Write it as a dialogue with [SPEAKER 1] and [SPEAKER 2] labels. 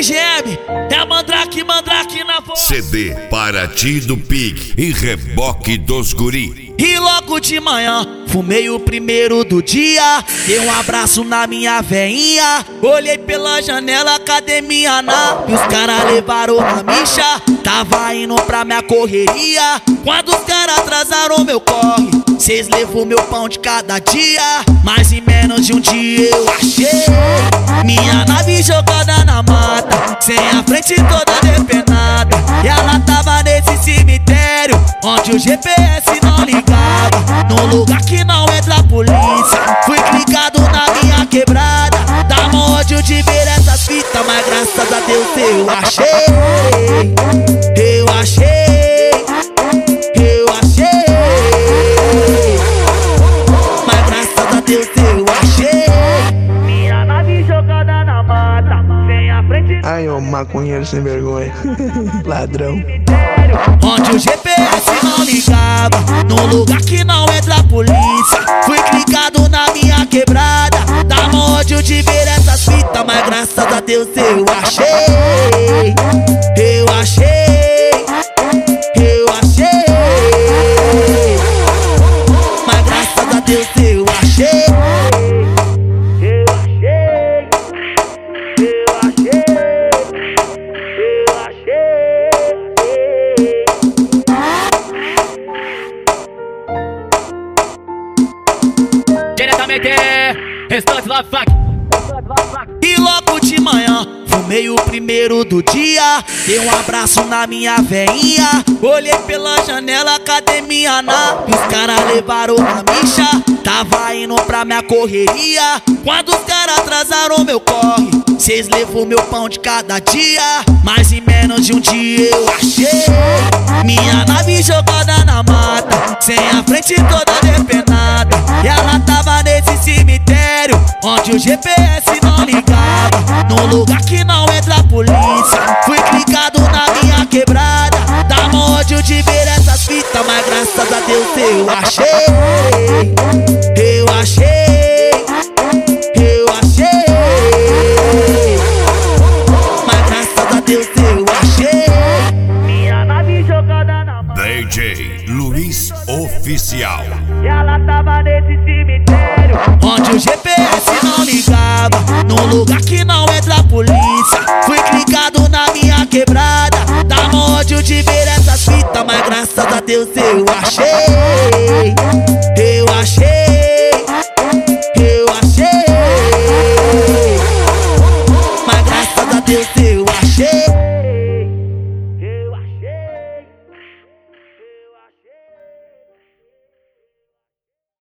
[SPEAKER 1] GM, é Mandrake na voz.
[SPEAKER 2] CD Paraty do Pig e Reboque dos Guri.
[SPEAKER 1] E logo de manhã, fumei o primeiro do dia. Dei um abraço na minha veinha. Olhei pela janela, academia e os caras levaram a micha. Tava indo pra minha correria, quando os caras atrasaram meu corre. Cês levou meu pão de cada dia, mas em menos de um dia eu achei minha nave jogada na mata, sem a frente toda depenada. E ela tava nesse cemitério, onde o GPS não ligava, num lugar que não entra a polícia. Fui clicado na minha quebrada, dá mó ódio de ver essas fitas, mas graças a Deus eu achei. Eu achei, eu achei, mas graças a Deus eu achei minha nave jogada na mata, sem a frente.
[SPEAKER 3] Ai, ô maconheiro sem vergonha, ladrão.
[SPEAKER 1] Onde o GPS não ligava, num lugar que não entra a polícia. Fui clicado na minha quebrada, dá mó ódio de ver essas fitas, mas graças a Deus eu achei. Eu achei, eu achei, mas graças a Deus eu achei. Eu achei, eu achei, eu achei.
[SPEAKER 4] Diretamente, restante Love Funk.
[SPEAKER 1] E logo de manhã, fumei o primeiro do dia. Dei um abraço na minha veinha. Olhei pela janela, academia e os caras levaram a micha. Tava indo pra minha correria, quando os caras atrasaram meu corre. Cês levou meu pão de cada dia, mas em menos de um dia eu achei minha nave jogada na mata, sem a frente toda depenada. E ela tava nesse cemitério, onde o GPS não ligava, num lugar que não entra a polícia. Fui clicado na minha quebrada, dá mó ódio de ver essas fitas, mas graças a Deus eu achei. Eu achei, eu achei, mas graças a Deus eu achei minha nave jogada na mata.
[SPEAKER 2] DJ Luiz Oficial.
[SPEAKER 1] E ela tava nesse cemitério, onde o GPS não ligava, num lugar que não entra a polícia. Fui clicado na minha quebrada, dá mó ódio de ver essas fitas, mas graças a Deus eu achei.